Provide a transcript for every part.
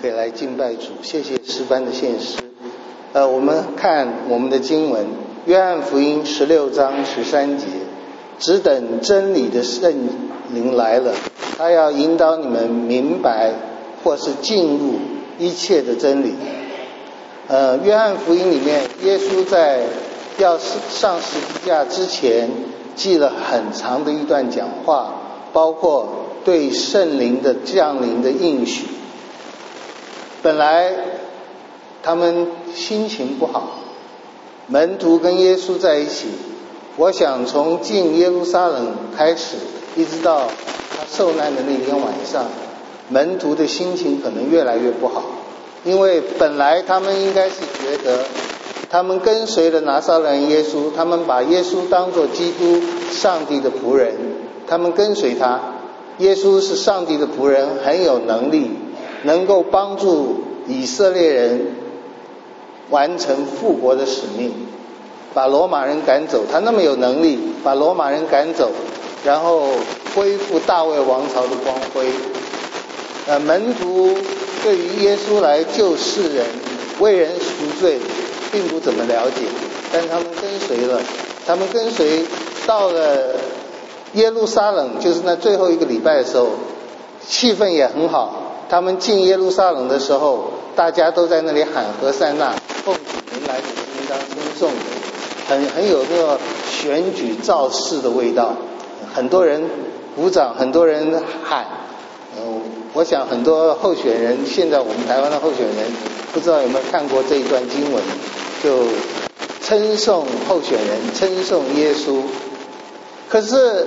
可以来敬拜主。谢谢诗班的献诗。我们看我们的经文，约翰福音16章13节，只等真理的圣灵来了，他要引导你们明白或是进入一切的真理。约翰福音里面，耶稣在要上十字架之前记了很长的一段讲话，包括对圣灵的降临的应许。本来他们心情不好，门徒跟耶稣在一起，我想从进耶路撒冷开始，一直到他受难的那天晚上，门徒的心情可能越来越不好。因为本来他们应该是觉得他们跟随了拿撒勒人耶稣，他们把耶稣当作基督，上帝的仆人，他们跟随他。耶稣是上帝的仆人，很有能力，能够帮助以色列人完成复国的使命，把罗马人赶走。他那么有能力把罗马人赶走，然后恢复大卫王朝的光辉。门徒对于耶稣来救世人、为人赎罪并不怎么了解，但是他们跟随了，他们跟随到了耶路撒冷，就是那最后一个礼拜的时候，气氛也很好。他们进耶路撒冷的时候，大家都在那里喊和散那，奉主名来，主应当称颂，很有那个选举造势的味道。很多人鼓掌，很多人喊。我想很多候选人，现在我们台湾的候选人，不知道有没有看过这一段经文，就称颂候选人，称颂耶稣。可是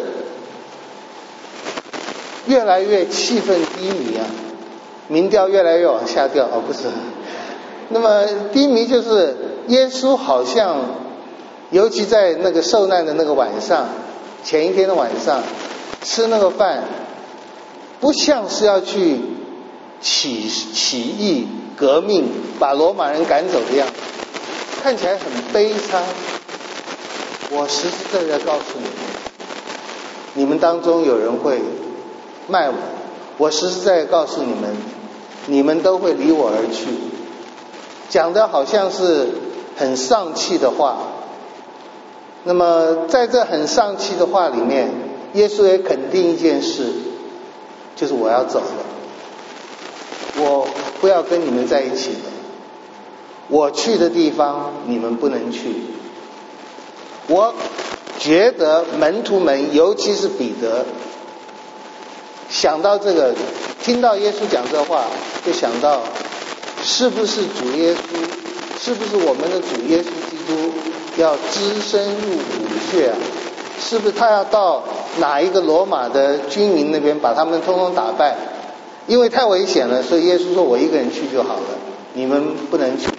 越来越气氛低迷啊，民调越来越往下掉。不是，那么低迷就是耶稣好像，尤其在那个受难的那个晚上，前一天的晚上吃那个饭，不像是要去起义革命把罗马人赶走的样子，看起来很悲伤。我实实在在告诉你们，你们当中有人会卖我，我实实在在告诉你们，你们都会离我而去。讲的好像是很丧气的话。那么在这很丧气的话里面，耶稣也肯定一件事，就是我要走了，我不要跟你们在一起了，我去的地方你们不能去。我觉得门徒们，尤其是彼得，想到这个，听到耶稣讲这话，就想到是不是主耶稣，是不是我们的主耶稣基督要只身入虎穴啊？是不是他要到哪一个罗马的军营那边把他们通通打败？因为太危险了，所以耶稣说我一个人去就好了，你们不能去。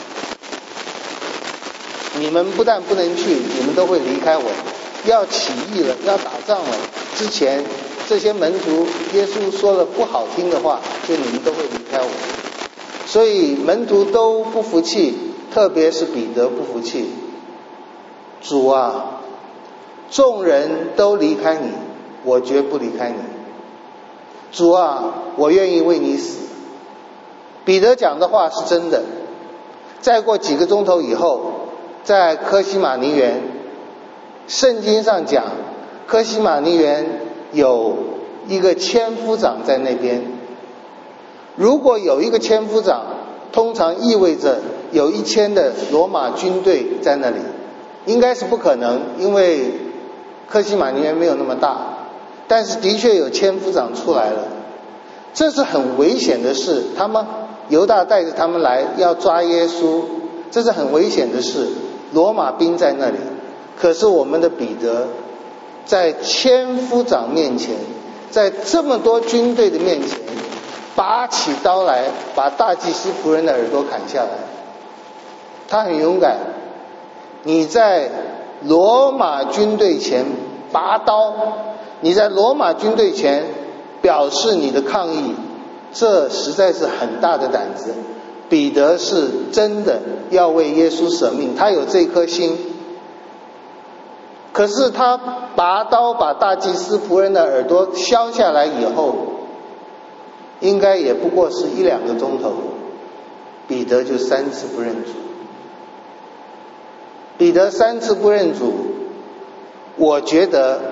你们不但不能去，你们都会离开我。要起义了，要打仗了，之前这些门徒耶稣说了不好听的话，所以你们都会离开我。所以门徒都不服气，特别是彼得不服气。主啊，众人都离开你，我绝不离开你。主啊，我愿意为你死。彼得讲的话是真的。再过几个钟头以后，在科西玛尼园，圣经上讲科西玛尼园有一个千夫长在那边。如果有一个千夫长，通常意味着有1000的罗马军队在那里，应该是不可能，因为科西玛尼园没有那么大。但是的确有千夫长出来了，这是很危险的事。他们犹大带着他们来要抓耶稣，这是很危险的事。罗马兵在那里，可是我们的彼得在千夫长面前，在这么多军队的面前，拔起刀来把大祭司仆人的耳朵砍下来。他很勇敢。你在罗马军队前拔刀，你在罗马军队前表示你的抗议，这实在是很大的胆子。彼得是真的要为耶稣舍命，他有这颗心。可是他拔刀把大祭司仆人的耳朵削下来以后， 应该也不过是1-2个钟头，彼得就3次不认主。彼得3次不认主，我觉得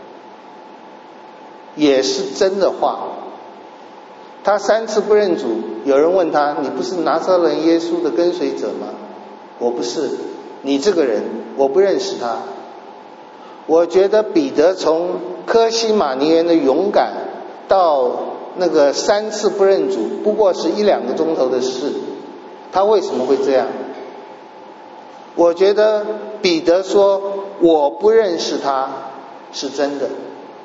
也是真的话。他3次不认主，有人问他，你不是拿撒勒人耶稣的跟随者吗？我不是，你这个人我不认识他。我觉得彼得从科西玛尼园的勇敢到那个3次不认主，不过是1-2个钟头的事。他为什么会这样？我觉得彼得说我不认识他是真的，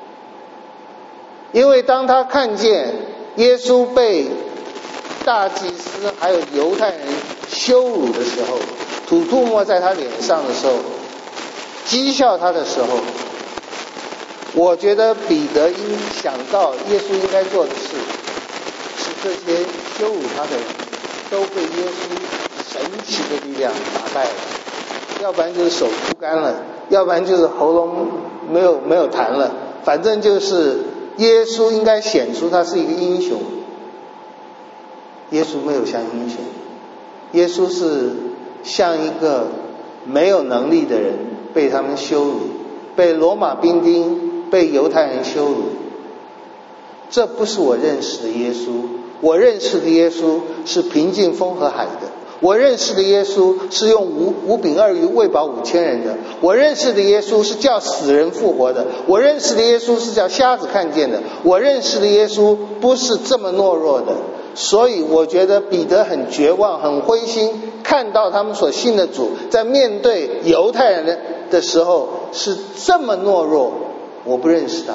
因为当他看见耶稣被大祭司还有犹太人羞辱的时候，吐沫在他脸上的时候，讥笑他的时候，我觉得彼得应想到耶稣应该做的事是这些羞辱他的人都被耶稣神奇的力量打败了，要不然就是手枯干了，要不然就是喉咙没有痰了，反正就是耶稣应该显出他是一个英雄。耶稣没有像英雄，耶稣是像一个没有能力的人，被他们羞辱，被罗马兵丁，被犹太人羞辱。这不是我认识的耶稣，我认识的耶稣是平静风和海的，我认识的耶稣是用5饼2鱼喂饱5000人的，我认识的耶稣是叫死人复活的，我认识的耶稣是叫瞎子看见的，我认识的耶稣不是这么懦弱的。所以我觉得彼得很绝望，很灰心，看到他们所信的主在面对犹太人的时候是这么懦弱。我不认识他，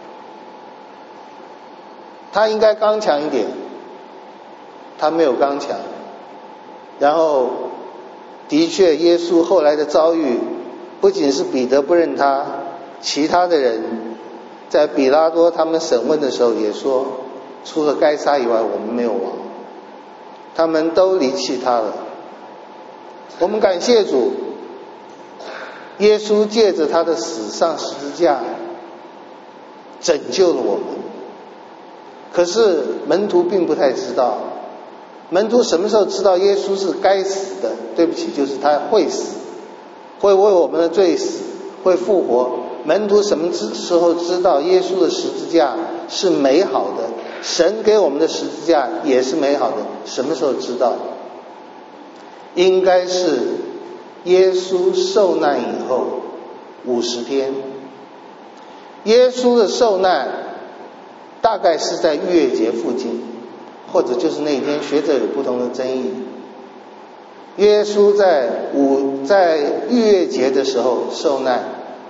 他应该刚强一点，他没有刚强。然后的确耶稣后来的遭遇不仅是彼得不认他，其他的人在比拉多他们审问的时候也说，除了该杀以外我们没有王，他们都离弃他了。我们感谢主，耶稣借着他的死上十字架拯救了我们。可是门徒并不太知道，门徒什么时候知道耶稣是该死的？对不起，就是他会死，会为我们的罪死，会复活。门徒什么时候知道耶稣的十字架是美好的？神给我们的十字架也是美好的，什么时候知道？应该是耶稣受难以后50天。耶稣的受难大概是在逾越节附近，或者就是那一天，学者有不同的争议。耶稣在逾越节的时候受难，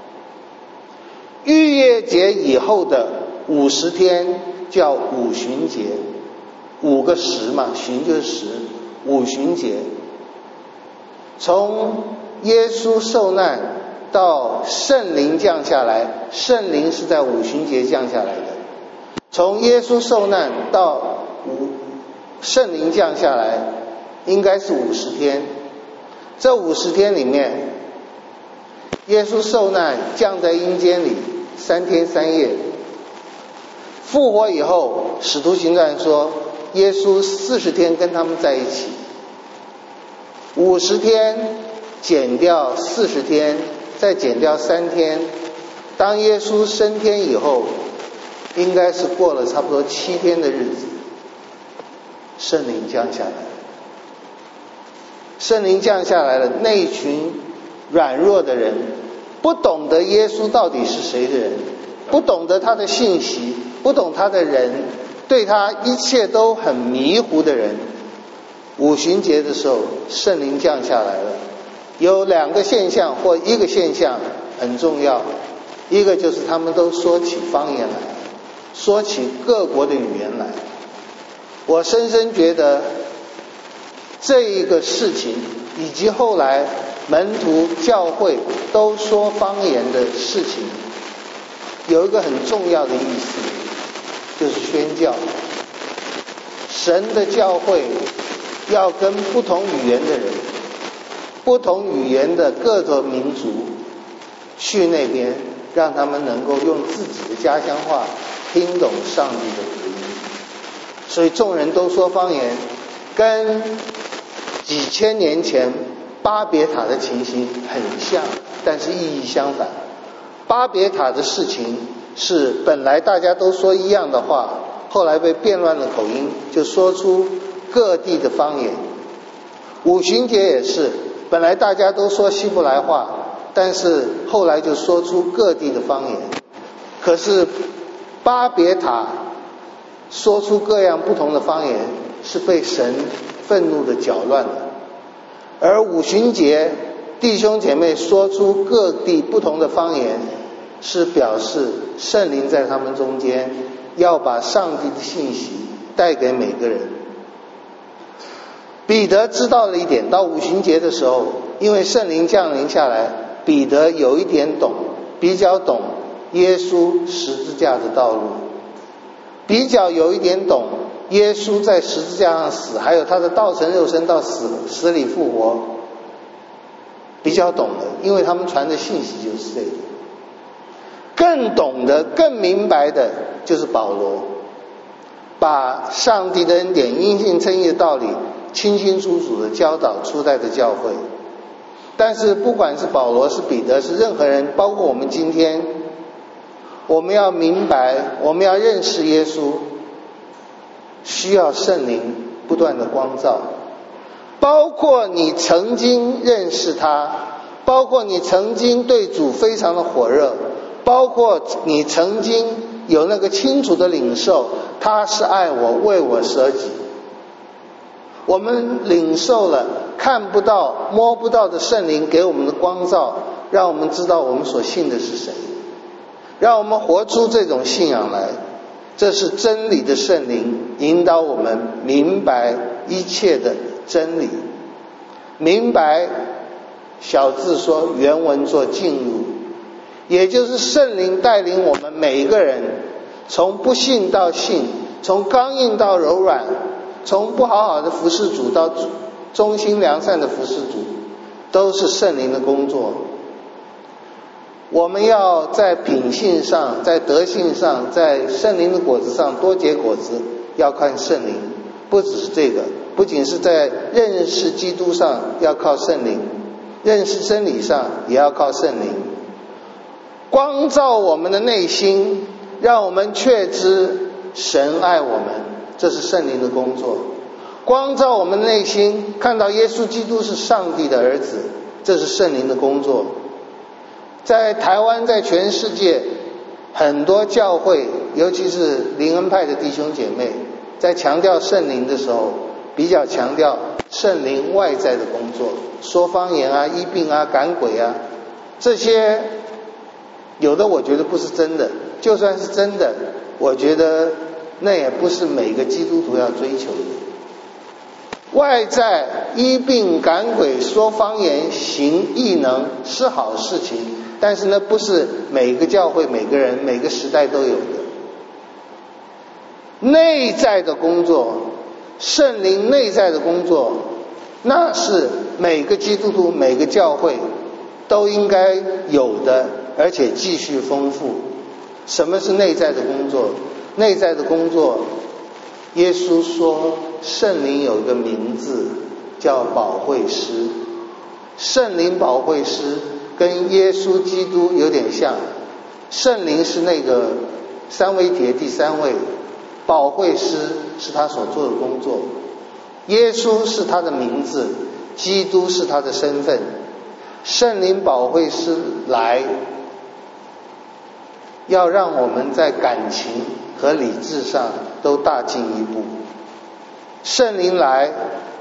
逾越节以后的50天叫五旬节，5个10嘛，旬就是10，五旬节。从耶稣受难到圣灵降下来，圣灵是在五旬节降下来的。从耶稣受难到圣灵降下来，应该是50天。这50天里面，耶稣受难降在阴间里3天3夜，复活以后，使徒行传说耶稣40天跟他们在一起。50天减掉40天，再减掉3天，当耶稣升天以后，应该是过了差不多7天的日子，圣灵降下来。圣灵降下来了，那一群软弱的人，不懂得耶稣到底是谁的人，不懂得他的信息，不懂他的人，对他一切都很迷糊的人，五旬节的时候圣灵降下来了。有2个现象或1个现象很重要，一个就是他们都说起方言来，说起各国的语言来。我深深觉得这一个事情以及后来门徒教会都说方言的事情，有一个很重要的意思，就是宣教。神的教会要跟不同语言的人，不同语言的各个民族去那边，让他们能够用自己的家乡话听懂上帝的福音。 所以众人都说方言，跟几千年前巴别塔的情形很像，但是意义相反。巴别塔的事情是本来大家都说一样的话，后来被变乱了口音，就说出各地的方言。五旬节也是，本来大家都说希伯来话，但是后来就说出各地的方言。可是巴别塔说出各样不同的方言，是被神愤怒的搅乱的。而五旬节弟兄姐妹说出各地不同的方言，是表示圣灵在他们中间，要把上帝的信息带给每个人。彼得知道了一点，到五旬节的时候，因为圣灵降临下来，彼得有一点懂，比较懂耶稣十字架的道路，比较有一点懂耶稣在十字架上死，还有他的道成肉身到死里复活，比较懂的，因为他们传的信息就是这个。更懂的、更明白的就是保罗，把上帝的恩典、因信称义的道理清清楚楚的教导初代的教会。但是不管是保罗、是彼得、是任何人，包括我们今天，我们要明白，我们要认识耶稣，需要圣灵不断的光照。包括你曾经认识他，包括你曾经对主非常的火热，包括你曾经有那个清楚的领受，他是爱我，为我舍己。我们领受了看不到摸不到的圣灵给我们的光照，让我们知道我们所信的是谁，让我们活出这种信仰来。这是真理的圣灵引导我们明白一切的真理。明白小字说原文做进入，也就是圣灵带领我们每一个人，从不信到信，从刚硬到柔软，从不好好的服侍主到忠心良善的服侍主，都是圣灵的工作。我们要在品性上，在德性上，在圣灵的果子上多结果子，要看圣灵。不只是这个，不仅是在认识基督上要靠圣灵，认识真理上也要靠圣灵。光照我们的内心，让我们确知神爱我们，这是圣灵的工作。光照我们的内心，看到耶稣基督是上帝的儿子，这是圣灵的工作。在台湾，在全世界，很多教会，尤其是灵恩派的弟兄姐妹，在强调圣灵的时候，比较强调圣灵外在的工作，说方言啊、医病啊、赶鬼啊，这些有的我觉得不是真的，就算是真的，我觉得那也不是每个基督徒要追求的。外在医病赶鬼、说方言、行异能是好事情，但是呢，不是每个教会、每个人、每个时代都有的。内在的工作，圣灵内在的工作，那是每个基督徒、每个教会都应该有的，而且继续丰富。什么是内在的工作？内在的工作，耶稣说圣灵有一个名字叫保惠师。圣灵保惠师跟耶稣基督有点像，圣灵是那个三位一体的第三位，保惠师是他所做的工作，耶稣是他的名字，基督是他的身份。圣灵保惠师来，要让我们在感情和理智上都大进一步。圣灵来，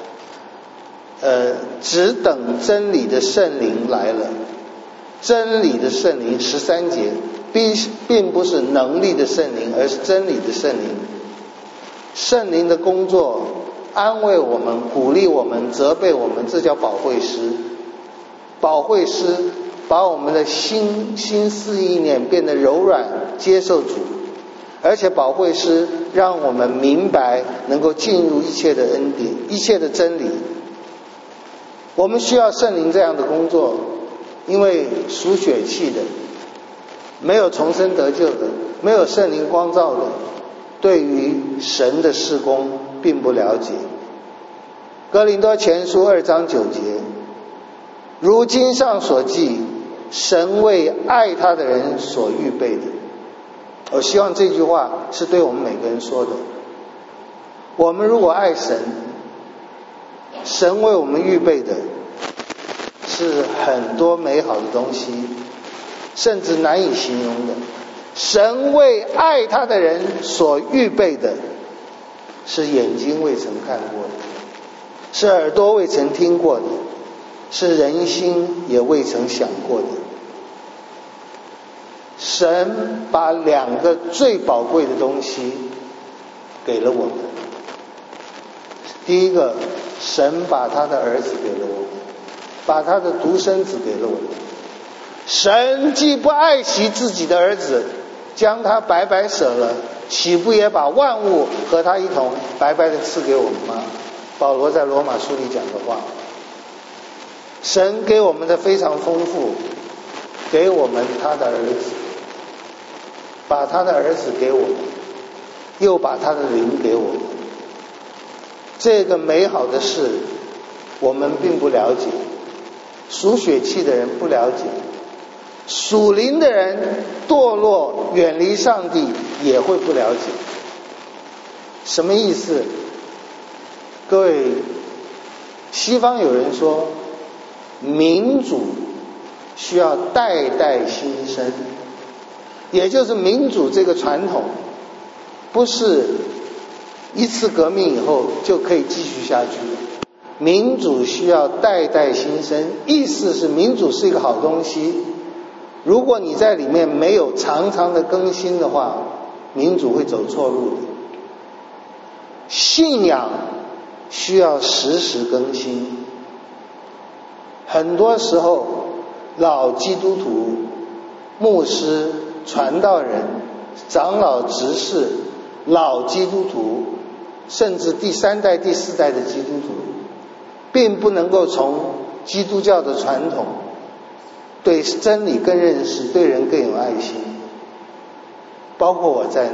只等真理的圣灵来了。真理的圣灵13节，并不是能力的圣灵，而是真理的圣灵。圣灵的工作，安慰我们、鼓励我们、责备我们，这叫保惠师。保惠师把我们的心思意念变得柔软，接受主，而且保惠师让我们明白，能够进入一切的恩典、一切的真理。我们需要圣灵这样的工作，因为属血气的，没有重生得救的，没有圣灵光照的， 对于神的事工并不了解。哥林多前书2章9节，如经上所记，神为爱他的人所预备的。我希望这句话是对我们每个人说的。我们如果爱神，神为我们预备的是很多美好的东西，甚至难以形容的。神为爱他的人所预备的是眼睛未曾看过的，是耳朵未曾听过的，是人心也未曾想过的。神把2个最宝贵的东西给了我们。第一个，神把他的儿子给了我们，把他的独生子给了我们。神既不爱惜自己的儿子，将他白白舍了，岂不也把万物和他一同白白的赐给我们吗？保罗在罗马书里讲的话。神给我们的非常丰富，给我们他的儿子，把他的儿子给我们，又把他的灵给我们。这个美好的事我们并不了解，属血气的人不了解，属灵的人堕落远离上帝也会不了解。什么意思？各位，西方有人说民主需要代代兴生，也就是民主这个传统不是一次革命以后就可以继续下去，民主需要代代兴生，意思是民主是一个好东西，如果你在里面没有常常的更新的话，民主会走错路的。信仰需要时时更新，很多时候老基督徒、牧师、传道人、长老、执事、老基督徒，甚至第3代、第4代的基督徒，并不能够从基督教的传统对真理更认识，对人更有爱心，包括我在内。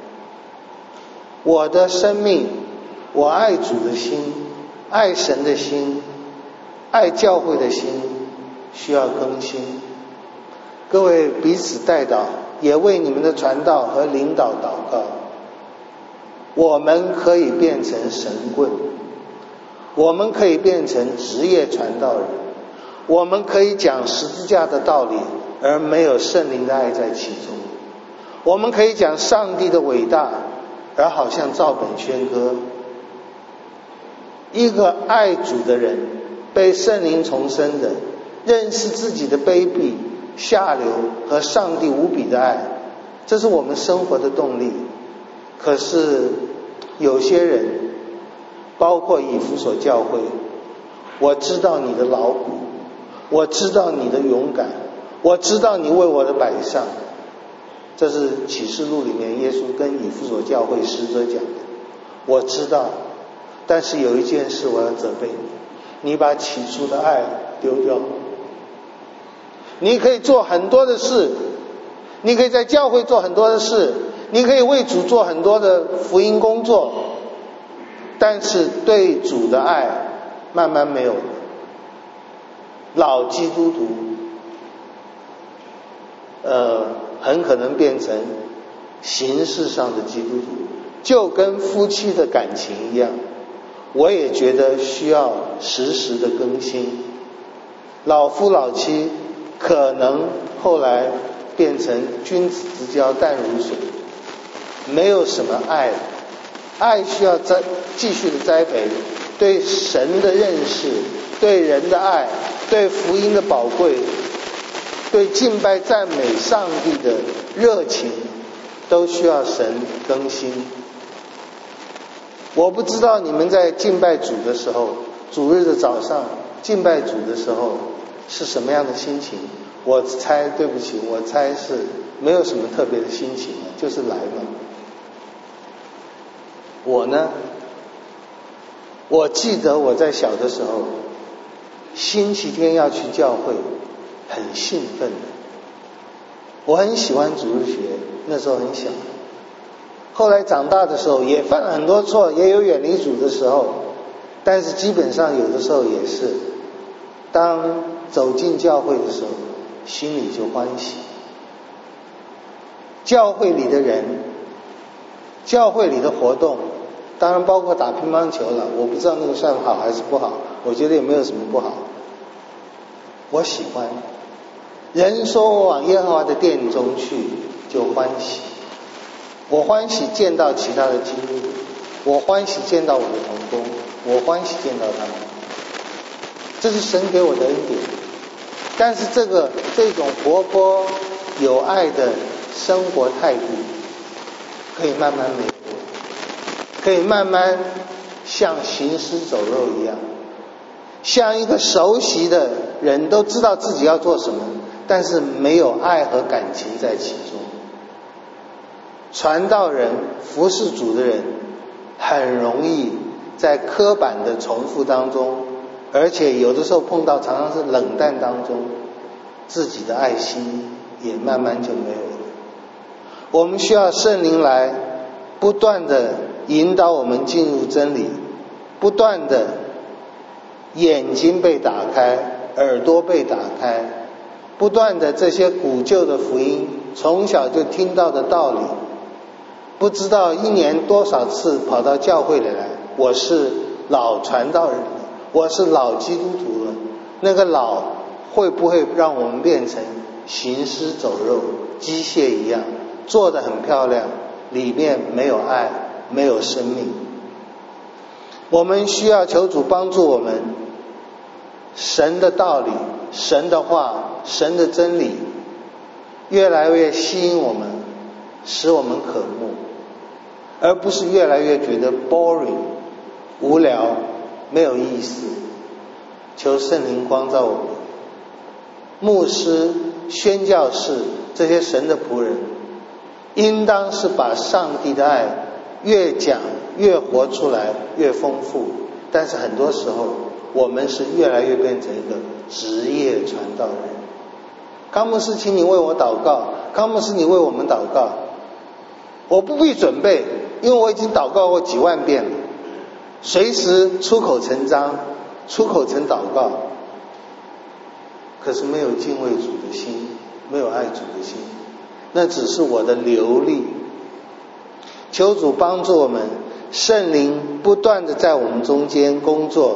我的生命，我爱主的心，爱神的心，爱教会的心需要更新。各位彼此代祷，也为你们的传道和领导祷告。我们可以变成神棍，我们可以变成职业传道人，我们可以讲十字架的道理，而没有圣灵的爱在其中。我们可以讲上帝的伟大，而好像照本宣科。一个爱主的人，被圣灵重生的，认识自己的卑鄙、下流和上帝无比的爱，这是我们生活的动力。可是有些人，包括以弗所教会，我知道你的劳苦，我知道你的勇敢，我知道你为我的摆上。这是启示录里面耶稣跟以弗所教会使者讲的。我知道，但是有一件事我要责备你，你把起初的爱丢掉。你可以做很多的事，你可以在教会做很多的事，你可以为主做很多的福音工作，但是对主的爱慢慢没有了。老基督徒很可能变成形式上的基督徒，就跟夫妻的感情一样，我也觉得需要时时的更新。老夫老妻可能后来变成君子之交淡如水，没有什么爱，爱需要继续的栽培，对神的认识，对人的爱，对福音的宝贵，对敬拜赞美上帝的热情，都需要神更新。我不知道你们在敬拜主的时候，主日的早上敬拜主的时候是什么样的心情。我猜，对不起，我猜是没有什么特别的心情，就是来嘛。我呢，我记得我在小的时候，星期天要去教会，很兴奋的。我很喜欢主日学，那时候很小。 后来长大的时候也犯了很多错，也有远离主的时候，但是基本上有的时候也是当走进教会的时候心里就欢喜。教会里的人，教会里的活动，当然包括打乒乓球了，我不知道那个算好还是不好，我觉得也没有什么不好，我喜欢。人说我往耶和华的殿中去就欢喜，我欢喜见到其他的基督徒，我欢喜见到我的同工，我欢喜见到他们，这是神给我的恩典。但是这种活泼有爱的生活态度可以慢慢没有，可以慢慢像行尸走肉一样，像一个熟悉的人都知道自己要做什么，但是没有爱和感情在其中。传道人服侍主的人很容易在刻板的重复当中，而且有的时候碰到常常是冷淡当中，自己的爱心也慢慢就没有了。我们需要圣灵来不断的引导我们进入真理，不断的眼睛被打开，耳朵被打开，不断的这些古旧的福音，从小就听到的道理，不知道一年多少次跑到教会里来，我是老传道人了，我是老基督徒了，那个老会不会让我们变成行尸走肉，机械一样，做得很漂亮，里面没有爱，没有生命。我们需要求主帮助我们，神的道理，神的话，神的真理越来越吸引我们，使我们渴慕，而不是越来越觉得 boring 无聊没有意思。求圣灵光照我们，牧师、宣教士这些神的仆人应当是把上帝的爱越讲越活出来，越丰富。但是很多时候我们是越来越变成一个职业传道人。康牧师请你为我祷告，康牧师你为我们祷告，我不必准备，因为我已经祷告过几万遍了，随时出口成章，出口成祷告，可是没有敬畏主的心，没有爱主的心，那只是我的流利。求主帮助我们，圣灵不断的在我们中间工作。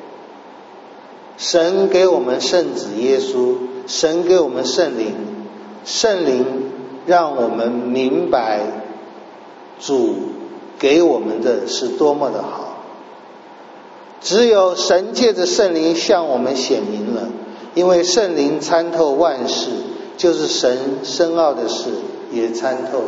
神给我们圣子耶稣，神给我们圣灵，圣灵让我们明白主给我们的是多么的好。只有神借着圣灵向我们显明了，因为圣灵参透万事，就是神深奥的事也参透。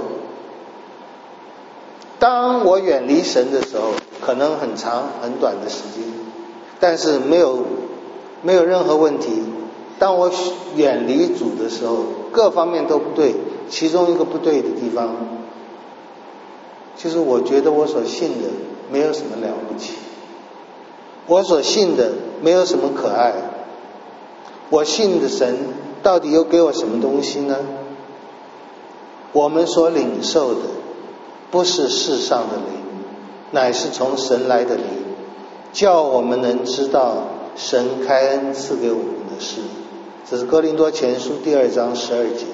当我远离神的时候，可能很长很短的时间，但是没有任何问题。当我远离主的时候，各方面都不对，其中一个不对的地方就是我觉得我所信的没有什么了不起，我所信的没有什么可爱，我信的神到底又给我什么东西呢？我们所领受的不是世上的灵，乃是从神来的灵，叫我们能知道神开恩赐给我们的事。这是哥林多前书第2章12节。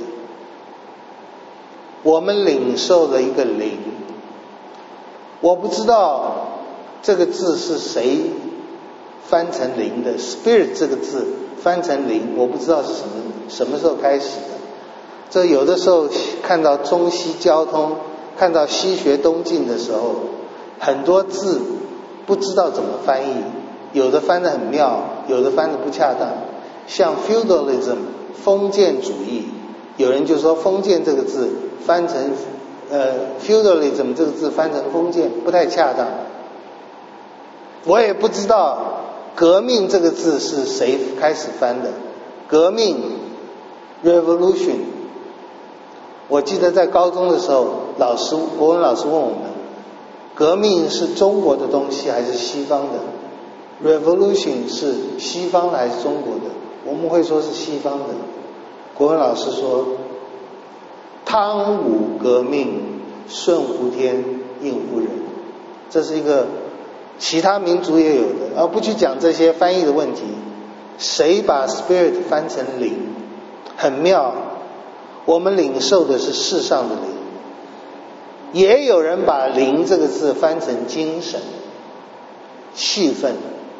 我们领受了一个灵，我不知道这个字是谁翻成灵的， Spirit 这个字翻成灵，我不知道是什么时候开始的。这有的时候看到中西交通，看到西学东进的时候，很多字不知道怎么翻译，有的翻得很妙，有的翻得不恰当。像 feudalism 封建主义，有人就说封建这个字翻成feudalism 这个字翻成封建不太恰当。我也不知道革命这个字是谁开始翻的，革命 revolution。 我记得在高中的时候，国文老师问我们，革命是中国的东西还是西方的？ revolution 是西方的还是中国的？我们会说是西方的。国文老师说，汤武革命顺乎天，应乎人。这是一个其他民族也有的，而不去讲这些翻译的问题。谁把 spirit 翻成灵？很妙，我们领受的是世上的灵。也有人把灵这个字翻成精神、气氛，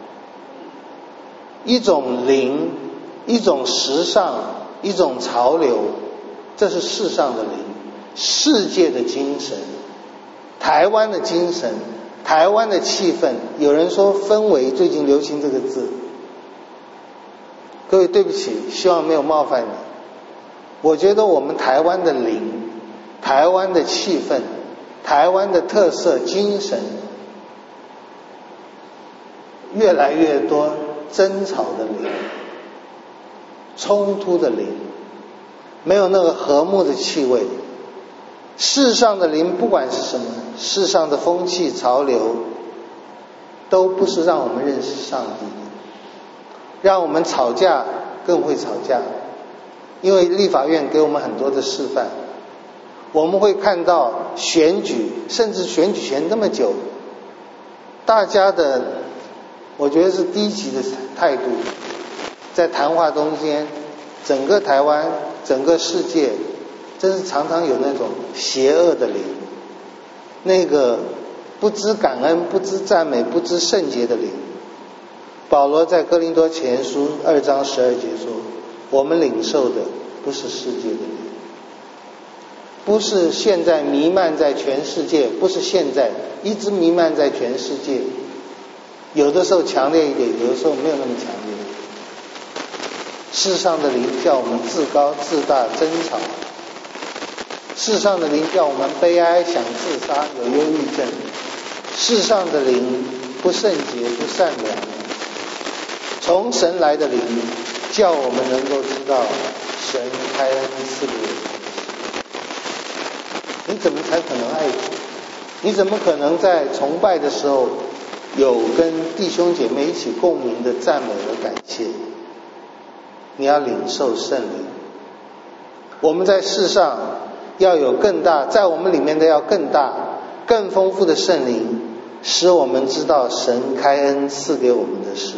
一种灵，一种时尚，一种潮流，这是世上的灵，世界的精神，台湾的精神，台湾的气氛。有人说氛围，最近流行这个字。各位对不起，希望没有冒犯你。我觉得我们台湾的灵，台湾的气氛，台湾的特色精神，越来越多争吵的灵，冲突的灵，没有那个和睦的气味。世上的灵不管是什么，世上的风气潮流，都不是让我们认识上帝的，让我们吵架更会吵架。因为立法院给我们很多的示范，我们会看到选举，甚至选举前那么久，大家的我觉得是低级的态度，在谈话中间，整个台湾，整个世界，真是常常有那种邪恶的灵，那个不知感恩、不知赞美、不知圣洁的灵。保罗在哥林多前书2章12节说，我们领受的不是世界的灵，不是现在弥漫在全世界，不是现在一直弥漫在全世界，有的时候强烈一点，有的时候没有那么强烈。世上的灵叫我们自高自大争吵，世上的灵叫我们悲哀想自杀有忧郁症，世上的灵不圣洁不善良。从神来的灵叫我们能够知道神开恩赐给我们。你怎么才可能爱主？你怎么可能在崇拜的时候有跟弟兄姐妹一起共鸣的赞美和感谢？你要领受圣灵。我们在世上要有更大，在我们里面的要更大更丰富的圣灵，使我们知道神开恩赐给我们的事。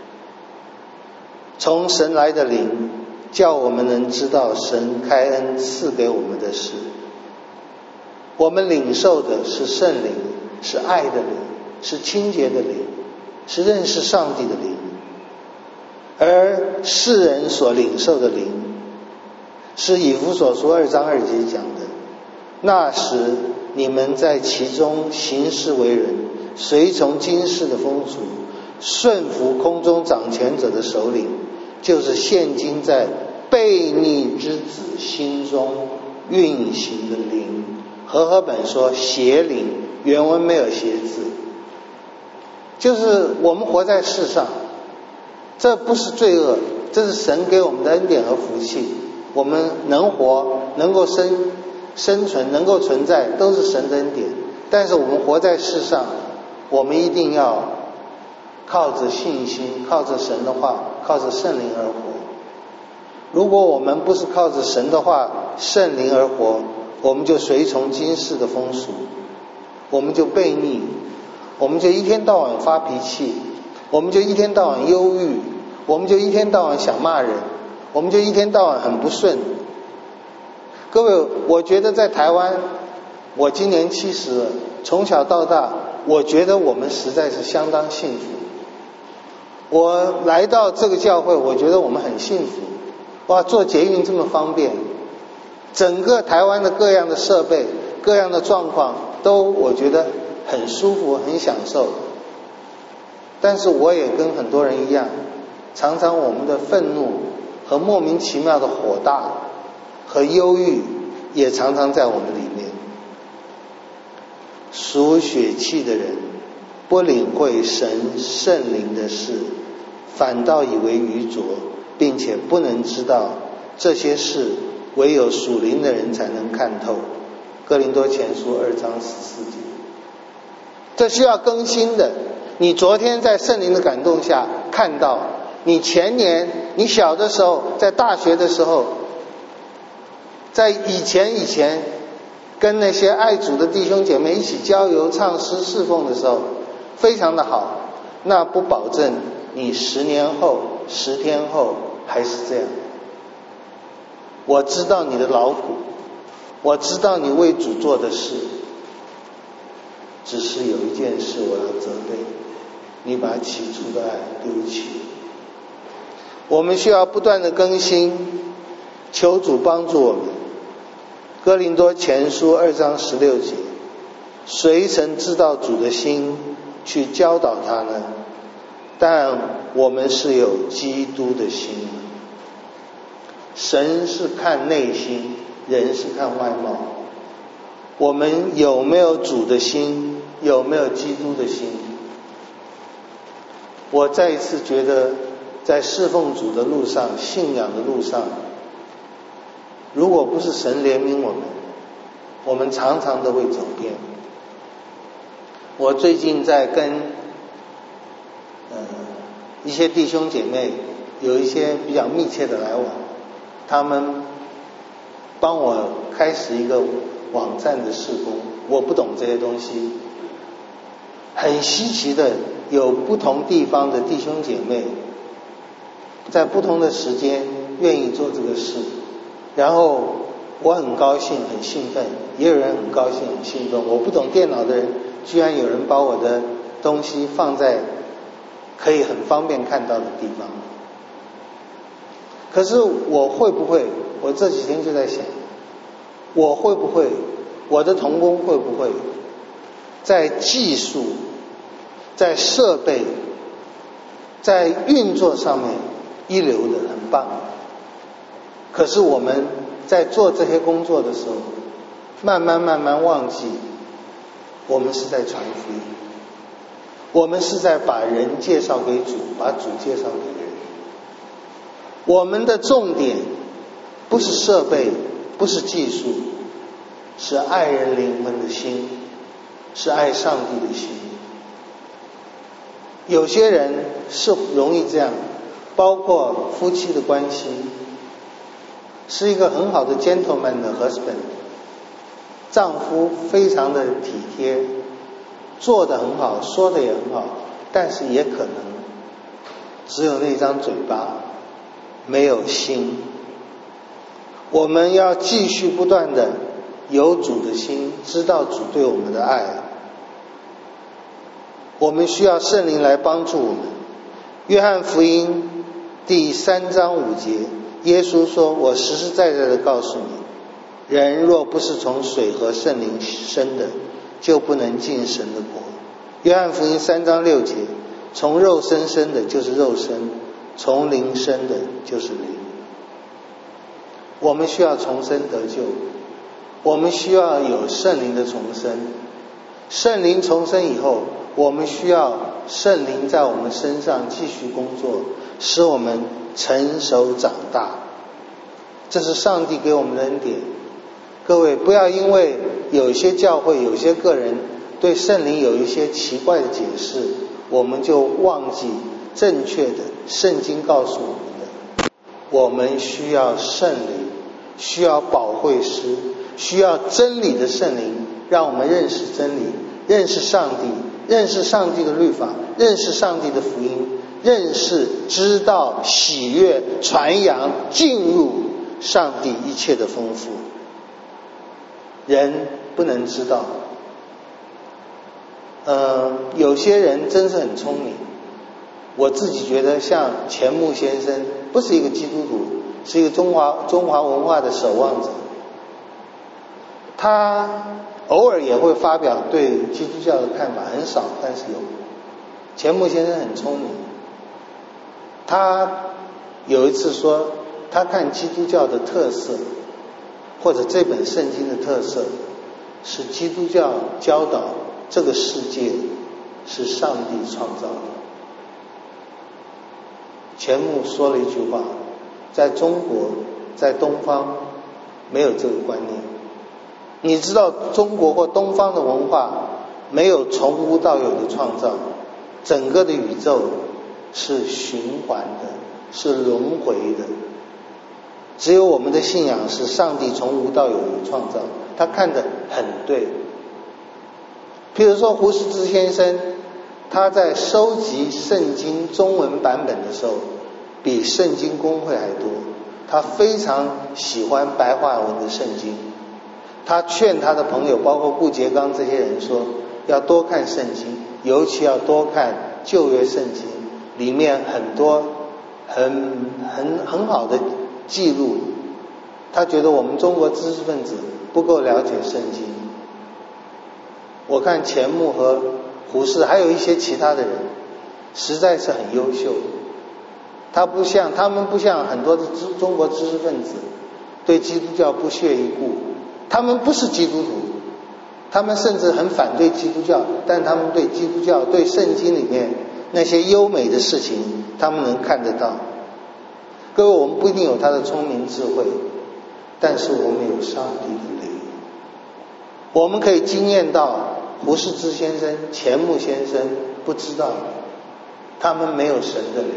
从神来的灵叫我们能知道神开恩赐给我们的事。我们领受的是圣灵，是爱的灵，是清洁的灵，是认识上帝的灵。而世人所领受的灵，是以弗所书2章2节讲的，那时你们在其中行事为人，随从今世的风俗，顺服空中掌权者的首领，就是现今在悖逆之子心中运行的灵。和合本说邪灵，原文没有邪字，就是我们活在世上，这不是罪恶，这是神给我们的恩典和福气。我们能活，能够生存，能够存在，都是神的恩典。但是我们活在世上，我们一定要靠着信心，靠着神的话，靠着圣灵而活。如果我们不是靠着神的话、圣灵而活，我们就随从今世的风俗，我们就悖逆，我们就一天到晚发脾气，我们就一天到晚忧郁，我们就一天到晚想骂人，我们就一天到晚很不顺。各位，我觉得在台湾，我今年70了，从小到大，我觉得我们实在是相当幸福。我来到这个教会，我觉得我们很幸福。哇，坐捷运这么方便，整个台湾的各样的设备、各样的状况都我觉得很舒服、很享受。但是我也跟很多人一样，常常我们的愤怒和莫名其妙的火大和忧郁也常常在我们里面。属血气的人不领会神圣灵的事，反倒以为愚拙，并且不能知道这些事唯有属灵的人才能看透。哥林多前书2章14节。这需要更新的。你昨天在圣灵的感动下看到，你前年你小的时候，在大学的时候，在以前跟那些爱主的弟兄姐妹一起交游、唱诗、侍奉的时候，非常的好，那不保证你10年后、10天后还是这样。我知道你的劳苦，我知道你为主做的事，只是有一件事我要责备你，把起初的爱丢弃。我们需要不断的更新，求主帮助我们。哥林多前书2章16节，谁曾知道主的心去教导他呢？但我们是有基督的心。神是看内心，人是看外貌。我们有没有主的心？有没有基督的心？我再一次觉得，在侍奉主的路上，信仰的路上，如果不是神怜悯我们常常都会走偏。我最近在跟一些弟兄姐妹有一些比较密切的来往，他们帮我开始一个网站的事工，我不懂这些东西。很稀奇的，有不同地方的弟兄姐妹在不同的时间愿意做这个事，然后我很高兴很兴奋，也有人很高兴很兴奋。我不懂电脑的人，居然有人把我的东西放在可以很方便看到的地方。可是我会不会，我这几天就在想，我会不会，我的同工会不会在技术、在设备、在运作上面一流的，很棒。可是我们在做这些工作的时候，慢慢忘记，我们是在传福音，我们是在把人介绍给主，把主介绍给人。我们的重点不是设备，不是技术，是爱人灵魂的心，是爱上帝的心。有些人是容易这样，包括夫妻的关系，是一个很好的 gentleman 的 husband， 丈夫非常的体贴，做得很好，说得也很好，但是也可能只有那张嘴巴，没有心。我们要继续不断的有主的心，知道主对我们的爱。我们需要圣灵来帮助我们。约翰福音第3章5节，耶稣说，我实实在在的告诉你，人若不是从水和圣灵生的，就不能进神的国。约翰福音3章6节，从肉身生的就是肉身，从灵生的就是灵。我们需要重生得救，我们需要有圣灵的重生。圣灵重生以后，我们需要圣灵在我们身上继续工作，使我们成熟长大。这是上帝给我们的恩典。各位不要因为有些教会有些个人对圣灵有一些奇怪的解释，我们就忘记正确的圣经告诉我们的。我们需要圣灵，需要保惠师，需要真理的圣灵，让我们认识真理，认识上帝，认识上帝的律法，认识上帝的福音，认识、知道、喜悦、传扬、进入上帝一切的丰富。人不能知道。有些人真是很聪明，我自己觉得像钱穆先生不是一个基督徒，是一个中华文化的守望者。他偶尔也会发表对基督教的看法，很少，但是有。钱穆先生很聪明，他有一次说，他看基督教的特色，或者这本圣经的特色，是基督教教导这个世界是上帝创造的。钱穆说了一句话，在中国，在东方没有这个观念。你知道中国或东方的文化没有从无到有的创造，整个的宇宙是循环的，是轮回的。 只有我们的信仰是上帝从无到有的创造，他看得很对。譬如说胡适之先生，他在收集圣经中文版本的时候，比圣经公会还多。他非常喜欢白话文的圣经，他劝他的朋友，包括顾颉刚这些人说，要多看圣经，尤其要多看旧约圣经，里面很多很好的记录。他觉得我们中国知识分子不够了解圣经。我看钱穆和胡适还有一些其他的人实在是很优秀，他们不像很多的中国知识分子对基督教不屑一顾，他们不是基督徒，他们甚至很反对基督教，但他们对基督教对圣经里面那些优美的事情他们能看得到。各位，我们不一定有他的聪明智慧，但是我们有上帝的灵，我们可以经验到胡适之先生、钱穆先生不知道，他们没有神的灵。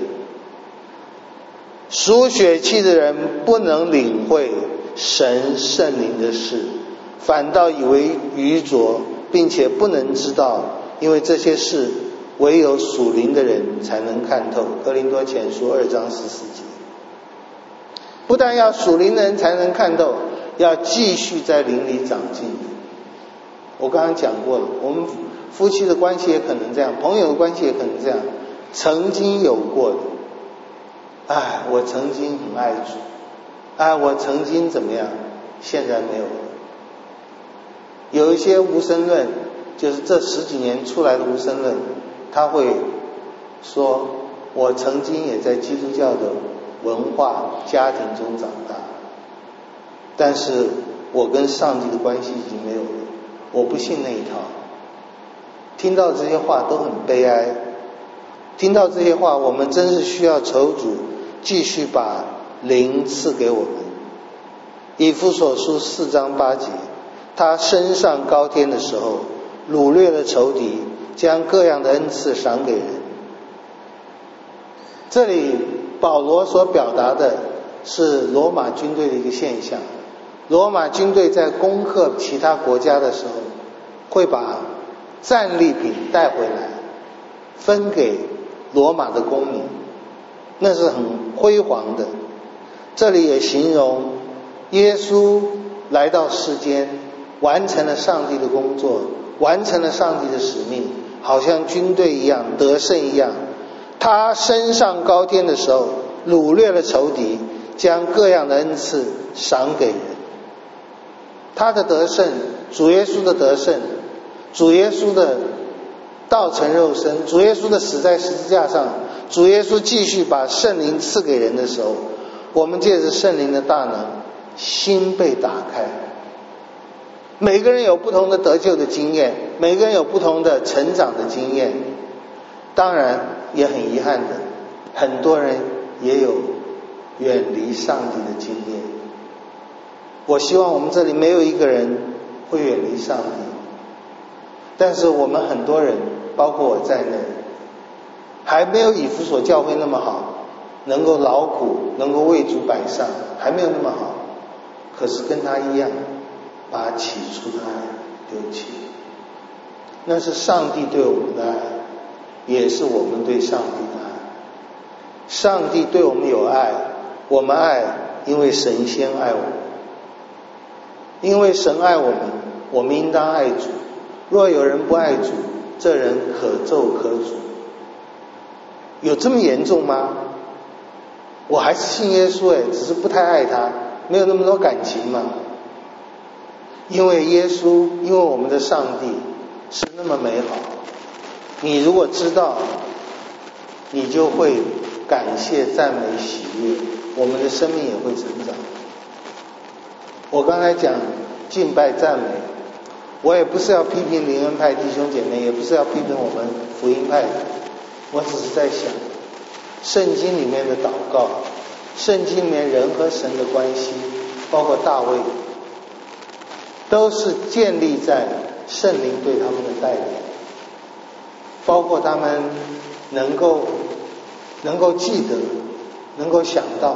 属血气的人不能领会神圣灵的事，反倒以为愚拙，并且不能知道，因为这些事唯有属灵的人才能看透。哥林多前书2章14节。不但要属灵的人才能看透，要继续在灵里长进。我刚刚讲过了，我们夫妻的关系也可能这样，朋友的关系也可能这样，曾经有过的。我曾经很爱主，我曾经怎么样，现在没有了。有一些无神论，就是这10几年出来的无神论，他会说，我曾经也在基督教的文化家庭中长大，但是我跟上帝的关系已经没有了，我不信那一套。听到这些话都很悲哀，听到这些话，我们真是需要求主继续把灵赐给我们。以弗所书4章8节，他升上高天的时候，掳掠了仇敌，将各样的恩赐赏给人。这里保罗所表达的是罗马军队的一个现象。罗马军队在攻克其他国家的时候，会把战利品带回来分给罗马的公民，那是很辉煌的。这里也形容耶稣来到世间，完成了上帝的工作，完成了上帝的使命，好像军队一样，得胜一样。他升上高天的时候，掳掠了仇敌，将各样的恩赐赏给人。他的得胜，主耶稣的得胜，主耶稣的道成肉身，主耶稣的死在十字架上，主耶稣继续把圣灵赐给人的时候，我们借着圣灵的大能，心被打开。每个人有不同的得救的经验，每个人有不同的成长的经验。当然也很遗憾的，很多人也有远离上帝的经验。我希望我们这里没有一个人会远离上帝，但是我们很多人，包括我在内，还没有以弗所教会那么好，能够劳苦，能够为主摆上，还没有那么好。可是跟他一样，把起初的爱丢弃，那是上帝对我们的爱，也是我们对上帝的爱。上帝对我们有爱，我们爱，因为神先爱我们。因为神爱我们，我们应当爱主。若有人不爱主，这人可咒可诅。有这么严重吗？我还是信耶稣只是不太爱他，没有那么多感情嘛。因为耶稣，因为我们的上帝是那么美好，你如果知道，你就会感谢、赞美、喜悦，我们的生命也会成长。我刚才讲敬拜赞美，我也不是要批评灵恩派弟兄姐妹，也不是要批评我们福音派，我只是在想圣经里面的祷告，圣经里面人和神的关系，包括大卫，都是建立在圣灵对他们的带领，包括他们能够记得，能够想到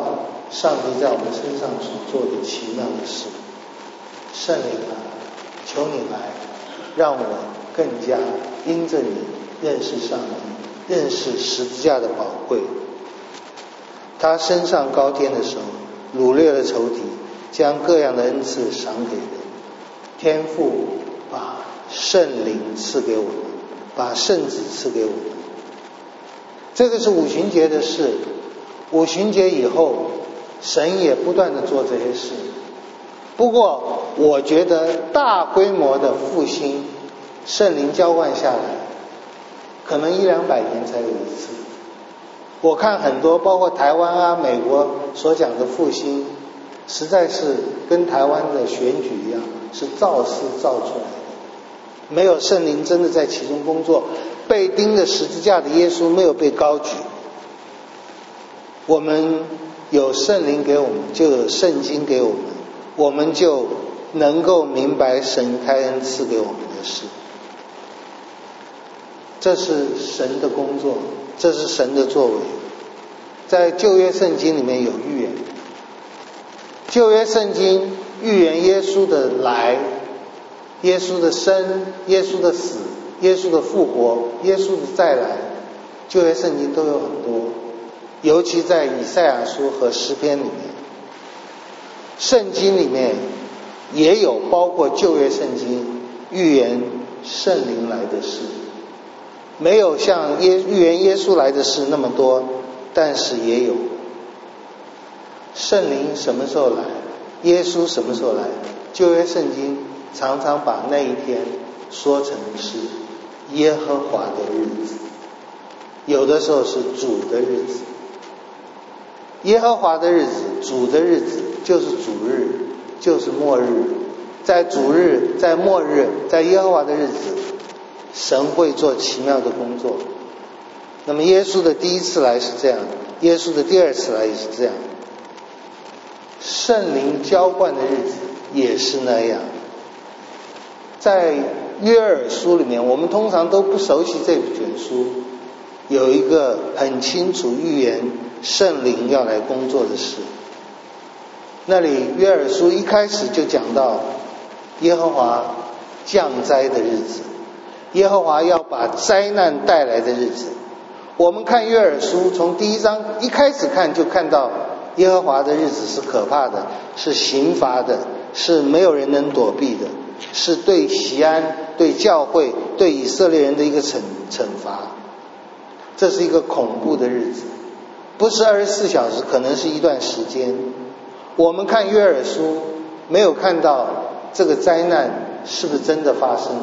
上帝在我们身上所做的奇妙的事。圣灵啊，求你来，让我更加因着你认识上帝，认识十字架的宝贵。他升上高天的时候，掳掠了仇敌，将各样的恩赐赏给人。天父把圣灵赐给我们，把圣子赐给我们。这个是五旬节的事。五旬节以后，神也不断的做这些事。不过我觉得大规模的复兴，圣灵浇灌下来，可能100-200年才有一次。我看很多包括台湾啊、美国所讲的复兴，实在是跟台湾的选举一样，是造势造出来的，没有圣灵真的在其中工作。被钉着十字架的耶稣没有被高举。我们有圣灵给我们，就有圣经给我们，我们就能够明白神开恩赐给我们的事。这是神的工作，这是神的作为。在旧约圣经里面有预言，旧约圣经预言耶稣的来，耶稣的生，耶稣的死，耶稣的复活，耶稣的再来，旧约圣经都有很多，尤其在以赛亚书和诗篇里面。圣经里面也有包括旧约圣经预言圣灵来的事，没有像预言耶稣来的事那么多，但是也有。圣灵什么时候来，耶稣什么时候来，旧约圣经常常把那一天说成是耶和华的日子，有的时候是主的日子。耶和华的日子，主的日子，就是主日，就是末日。在主日，在末日，在耶和华的日子，神会做奇妙的工作。那么耶稣的第一次来是这样，耶稣的第二次来也是这样。圣灵浇灌的日子也是那样。在约珥书里面，我们通常都不熟悉这卷书，有一个很清楚预言圣灵要来工作的事。那里约珥书一开始就讲到耶和华降灾的日子，耶和华要把灾难带来的日子。我们看约珥书，从第1章一开始看就看到耶和华的日子是可怕的，是刑罚的，是没有人能躲避的，是对锡安、对教会、对以色列人的一个惩罚。这是一个恐怖的日子，不是24小时，可能是一段时间。我们看约珥书，没有看到这个灾难是不是真的发生了，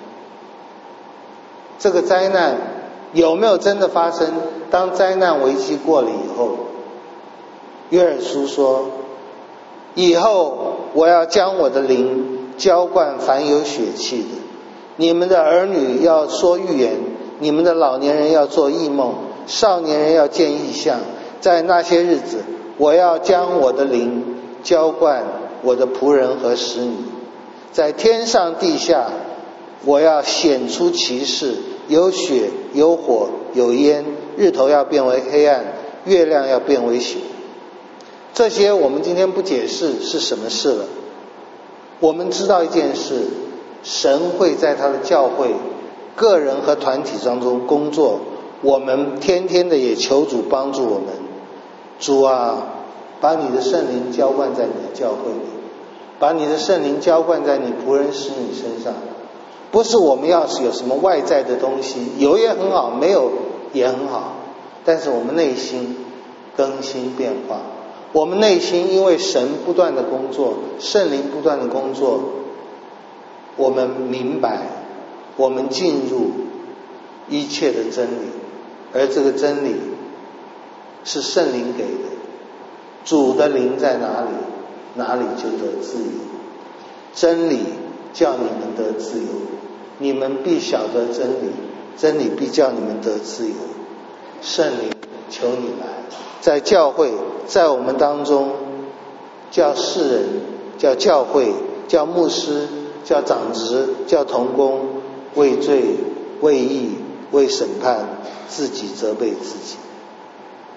这个灾难有没有真的发生。当灾难危机过了以后，约珥书说，以后我要将我的灵浇灌凡有血气的，你们的儿女要说预言，你们的老年人要做异梦，少年人要见异象。在那些日子，我要将我的灵浇灌我的仆人和使女，在天上地下我要显出奇事，有血有火有烟，日头要变为黑暗，月亮要变为血。这些我们今天不解释是什么事了。我们知道一件事，神会在他的教会个人和团体当中工作。我们天天的也求主帮助我们。主啊，把你的圣灵浇灌在你的教会里，把你的圣灵浇灌在你仆人使女身上。不是我们要是有什么外在的东西，有也很好，没有也很好，但是我们内心更新变化。我们内心因为神不断的工作，圣灵不断的工作，我们明白，我们进入一切的真理，而这个真理是圣灵给的。主的灵在哪里，哪里就得自由。真理叫你们得自由，你们必晓得真理，真理必叫你们得自由。圣灵，求你来，在教会，在我们当中，叫世人，叫教会，叫牧师，叫长职，叫同工，为罪为义为审判，自己责备自己。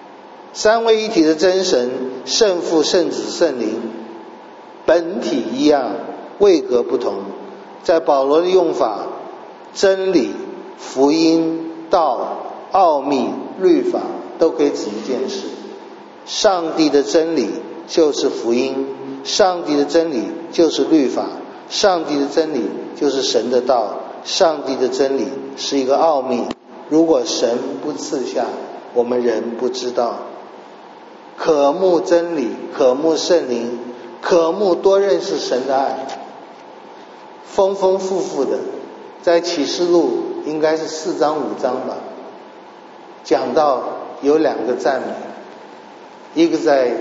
三位一体的真神，圣父、圣子、圣灵，本体一样，位格不同。在保罗的用法，真理、福音、道、奥秘、律法都可以指一件事：上帝的真理就是福音，上帝的真理就是律法，上帝的真理就是神的道，上帝的真理是一个奥秘。如果神不赐下，我们人不知道。渴慕真理，渴慕圣灵，渴慕多认识神的爱，丰丰富富的。在启示录应该是4章5章吧，讲到有2个赞美，一个在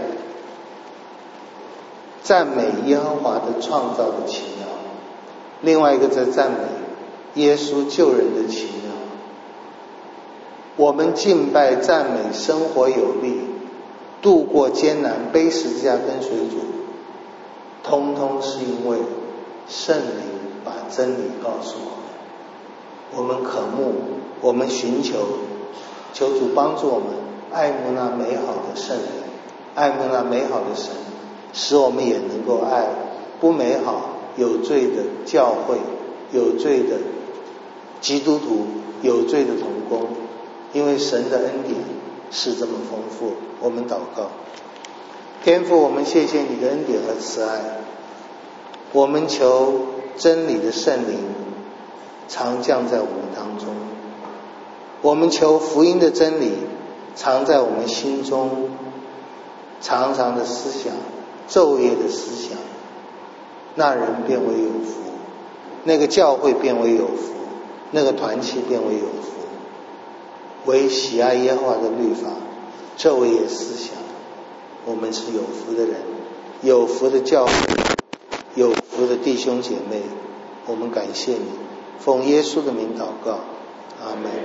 赞美耶和华的创造的奇妙，另外一个在赞美耶稣救人的奇妙。我们敬拜赞美生活有力，度过艰难，背十字架跟随主，通通是因为圣灵把真理告诉我们。我们渴慕，我们寻求，求主帮助我们爱慕那美好的圣灵，爱慕那美好的神，使我们也能够爱不美好有罪的教会，有罪的基督徒，有罪的同工。因为神的恩典是这么丰富。我们祷告。天父，我们谢谢你的恩典和慈爱，我们求真理的圣灵常降在我们当中，我们求福音的真理常在我们心中，常常的思想，昼夜的思想，那人变为有福，那个教会变为有福，那个团契变为有福。为喜爱耶和华的律法，昼夜思想，我们是有福的人，有福的教会，有福的弟兄姐妹。我们感谢你，奉耶稣的名祷告，阿们。